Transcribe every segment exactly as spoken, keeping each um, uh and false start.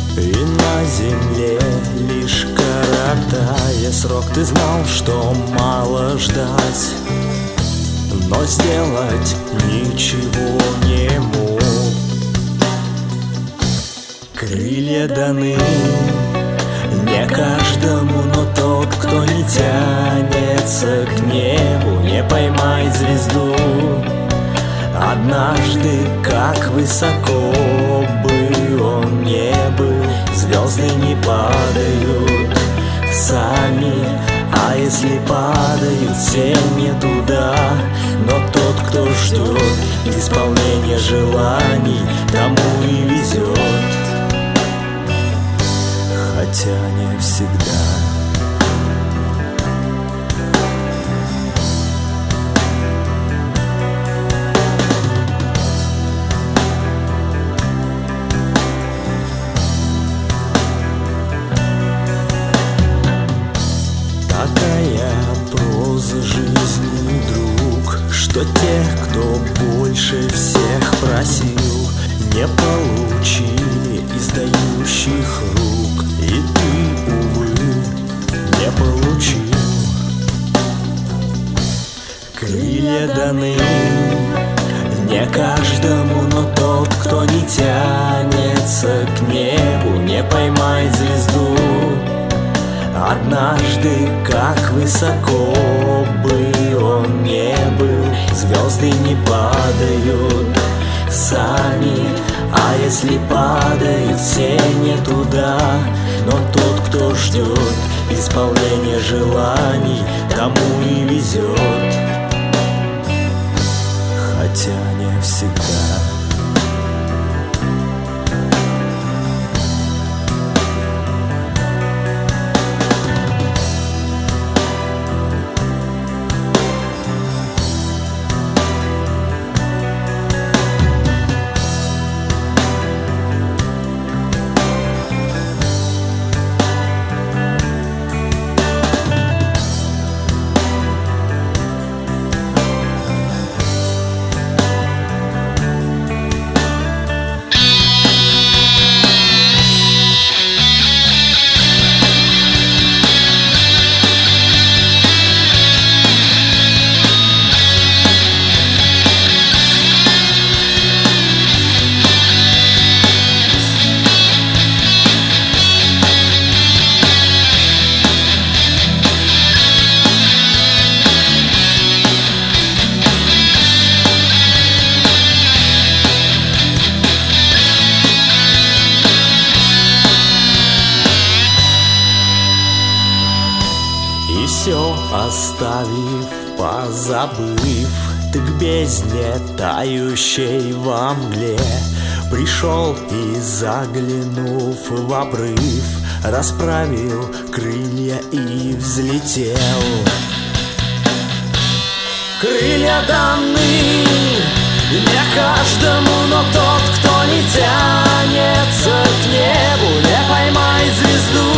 И на земле лишь коротая срок. Ты знал, что мало ждать, но сделать ничего не мог. Крылья даны не каждому, но тот, кто не тянется к небу, не поймает звезду. Однажды, как высоко бы он не был, звезды не падают сами, а если падают, все не туда. Но тот, кто ждет исполнения желаний, тому и везет, хотя не всегда. Такая проза жизни, друг, что тех, кто больше всех просил, не получили издающих рук. И ты, увы, не получил. Крылья даны не каждому, но тот, кто не тянется к небу, не поймает звезду. Однажды, как высоко бы он не был, звезды не падают сами, а если падают, все не туда. Но тот, кто ждет исполнения желаний, тому и везет, хотя не всегда. И все оставив, позабыв, ты к бездне, тающей во мгле, пришел и, заглянув в обрыв, расправил крылья и взлетел. Крылья даны не каждому, но тот, кто не тянется к небу, не поймает звезду.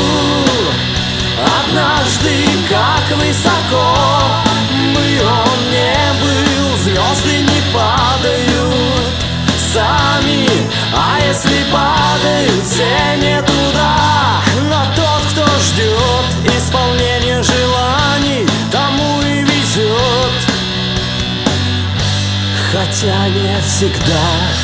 Однажды, как высоко бы он не был, звезды не падают сами, а если падают, все не туда. Но тот, кто ждет исполнения желаний, тому и везет, хотя не всегда.